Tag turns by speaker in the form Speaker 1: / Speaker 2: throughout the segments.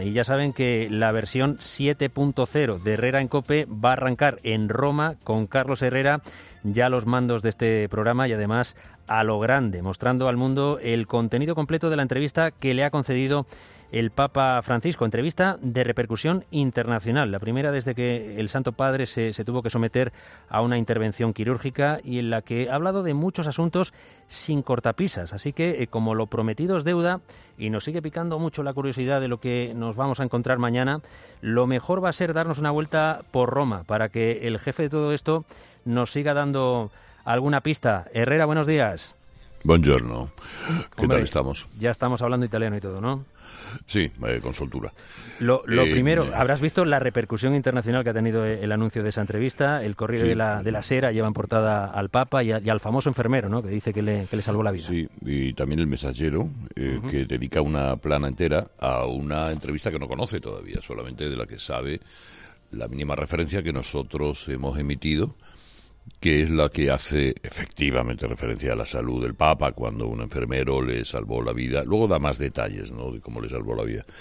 Speaker 1: Y ya saben que la versión 7.0 de Herrera en COPE va a arrancar en Roma con Carlos Herrera ya a los mandos de este programa y además a lo grande, mostrando al mundo el contenido completo de la entrevista que le ha concedido el Papa Francisco, entrevista de repercusión internacional, la primera desde que el Santo Padre se tuvo que someter a una intervención quirúrgica y en la que ha hablado de muchos asuntos sin cortapisas. Así que, como lo prometido es deuda y nos sigue picando mucho la curiosidad de lo que nos vamos a encontrar mañana, lo mejor va a ser darnos una vuelta por Roma para que el jefe de todo esto nos siga dando alguna pista. Herrera, buenos días.
Speaker 2: Buongiorno. ¿Qué
Speaker 1: Hombre,
Speaker 2: tal estamos?
Speaker 1: Ya estamos hablando italiano y todo, ¿no?
Speaker 2: Sí, con soltura.
Speaker 1: Lo primero, habrás visto la repercusión internacional que ha tenido el anuncio de esa entrevista. El Corriere de la Sera lleva en portada al Papa y al famoso enfermero, ¿no?, que dice que le salvó la vida.
Speaker 2: Sí, y también el Messaggero, que dedica una plana entera a una entrevista que no conoce todavía, solamente de la que sabe la mínima referencia que nosotros hemos emitido, que es la que hace efectivamente referencia a la salud del Papa cuando un enfermero le salvó la vida. Luego da más detalles, ¿no?, de cómo le salvó la vida.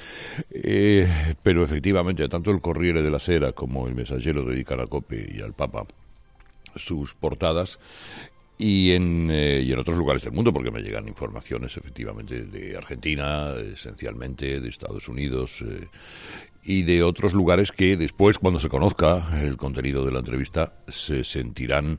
Speaker 2: Pero efectivamente, tanto el Corriere de la Sera como el Messaggero dedican a COPE y al Papa sus portadas. Y en otros lugares del mundo, porque me llegan informaciones efectivamente de Argentina, esencialmente de Estados Unidos y de otros lugares que después, cuando se conozca el contenido de la entrevista, se sentirán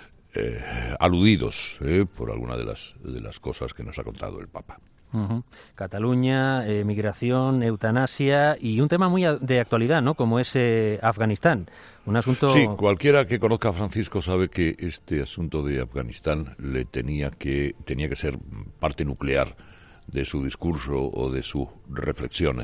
Speaker 2: aludidos por alguna de las cosas que nos ha contado el Papa.
Speaker 1: Cataluña, migración, eutanasia y un tema muy de actualidad, ¿no?, como es Afganistán. Un asunto...
Speaker 2: Sí, cualquiera que conozca a Francisco sabe que este asunto de Afganistán tenía que ser parte nuclear de su discurso o de sus reflexiones,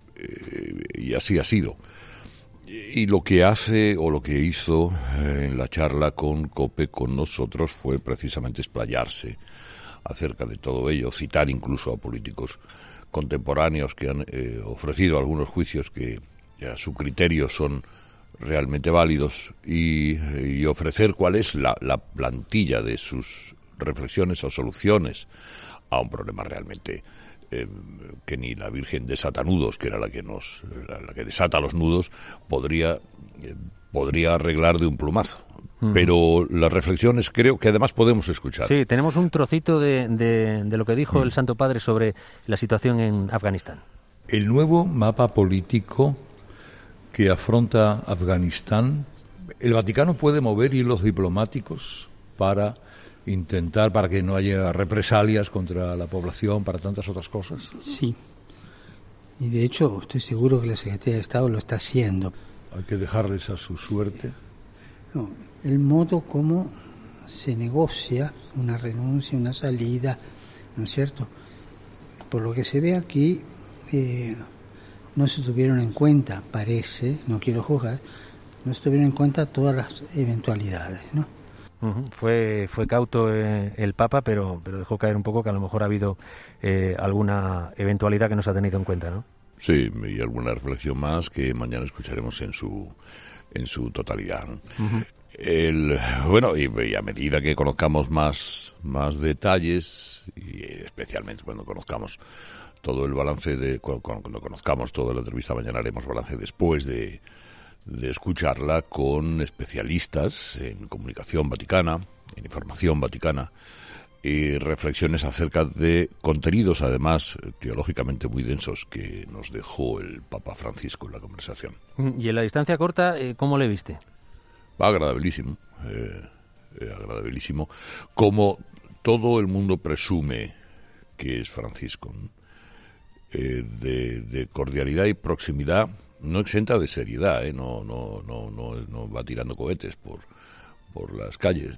Speaker 2: y así ha sido. Y lo que hace o lo que hizo en la charla con COPE con nosotros fue precisamente explayarse acerca de todo ello, citar incluso a políticos contemporáneos que han ofrecido algunos juicios que a su criterio son realmente válidos y ofrecer cuál es la plantilla de sus reflexiones o soluciones a un problema realmente que ni la Virgen desata nudos, que era la que desata los nudos, podría arreglar de un plumazo. Pero las reflexiones creo que además podemos escuchar.
Speaker 1: Sí, tenemos un trocito de lo que dijo el Santo Padre sobre la situación en Afganistán.
Speaker 3: El nuevo mapa político que afronta Afganistán, el Vaticano puede mover hilos diplomáticos para que no haya represalias contra la población, para tantas otras cosas.
Speaker 4: Sí, y de hecho estoy seguro que la Secretaría de Estado lo está haciendo.
Speaker 3: Hay que dejarles a su suerte.
Speaker 4: No, el modo como se negocia una renuncia, una salida, ¿no es cierto? Por lo que se ve aquí, no se tuvieron en cuenta, parece, no quiero juzgar, no se tuvieron en cuenta todas las eventualidades, ¿no?
Speaker 1: Fue cauto el Papa, pero dejó caer un poco que a lo mejor ha habido alguna eventualidad que no se ha tenido en cuenta, ¿no?
Speaker 2: Sí, y alguna reflexión más que mañana escucharemos en su totalidad. Bueno, y a medida que conozcamos más detalles, y especialmente cuando conozcamos todo el balance cuando conozcamos toda la entrevista, mañana haremos balance después de escucharla con especialistas en comunicación vaticana, en información vaticana, y reflexiones acerca de contenidos, además, teológicamente muy densos que nos dejó el Papa Francisco en la conversación.
Speaker 1: Y en la distancia corta, ¿cómo le viste?
Speaker 2: Agradabilísimo, agradabilísimo. Como todo el mundo presume que es Francisco, de cordialidad y proximidad, no exenta de seriedad, no va tirando cohetes por las calles,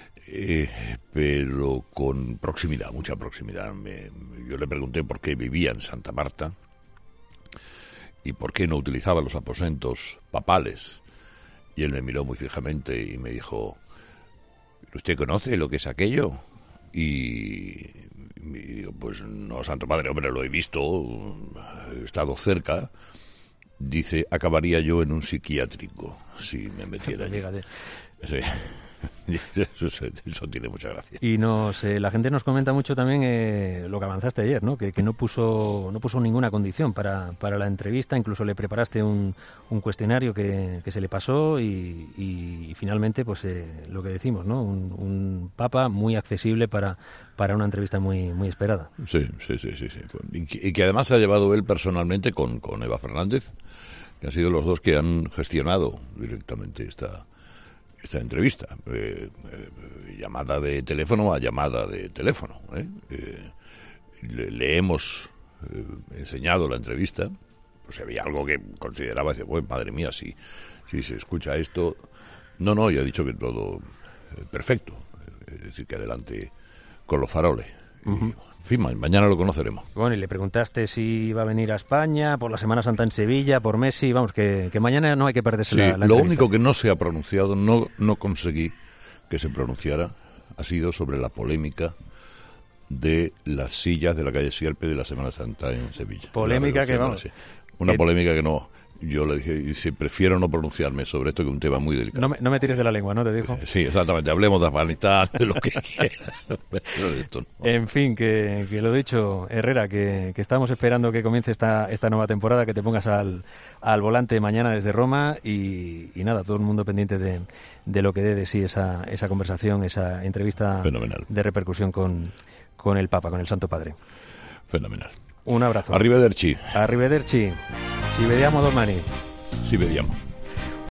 Speaker 2: pero con proximidad, mucha proximidad. Yo le pregunté por qué vivía en Santa Marta y por qué no utilizaba los aposentos papales, y él me miró muy fijamente y me dijo: ¿usted conoce lo que es aquello? Y digo: pues no, Santo Padre, hombre, lo he visto, he estado cerca. Dice: acabaría yo en un psiquiátrico si me metiera allí. Sí. Eso tiene mucha gracia.
Speaker 1: Y la gente nos comenta mucho también lo que avanzaste ayer, ¿no? Que no puso ninguna condición para la entrevista, incluso le preparaste un cuestionario que se le pasó y finalmente, pues lo que decimos, ¿no? Un papa muy accesible para una entrevista muy esperada.
Speaker 2: Sí. Y que además ha llevado él personalmente con Eva Fernández, que han sido los dos que han gestionado directamente esta entrevista, llamada de teléfono a llamada de teléfono. Le hemos enseñado la entrevista, pues si había algo que consideraba, dice, bueno, madre mía, si se escucha esto, no, ya he dicho que todo perfecto, es decir, que adelante con los faroles. Uh-huh. En fin, mañana lo conoceremos.
Speaker 1: Bueno, y le preguntaste si iba a venir a España por la Semana Santa en Sevilla, por Messi, vamos, que mañana no hay que perderse la entrevista.
Speaker 2: Lo único que no se ha pronunciado, no conseguí que se pronunciara, ha sido sobre la polémica de las sillas de la calle Sierpe de la Semana Santa en Sevilla.
Speaker 1: Polémica que vamos.
Speaker 2: Una polémica que no. Yo le dije, prefiero no pronunciarme sobre esto, que es un tema muy delicado.
Speaker 1: No me tires de la lengua, ¿no? Te dijo.
Speaker 2: Sí, exactamente. Hablemos de Afganistán, de lo que quieras. No.
Speaker 1: En fin, que lo dicho, Herrera, que estamos esperando que comience esta nueva temporada, que te pongas al volante mañana desde Roma y nada, todo el mundo pendiente de lo que dé de sí esa conversación, esa entrevista
Speaker 2: fenomenal
Speaker 1: de repercusión con el Papa, con el Santo Padre.
Speaker 2: Fenomenal.
Speaker 1: Un abrazo.
Speaker 2: Arrivederci.
Speaker 1: Arrivederci. Ci vediamo domani.
Speaker 2: Ci vediamo.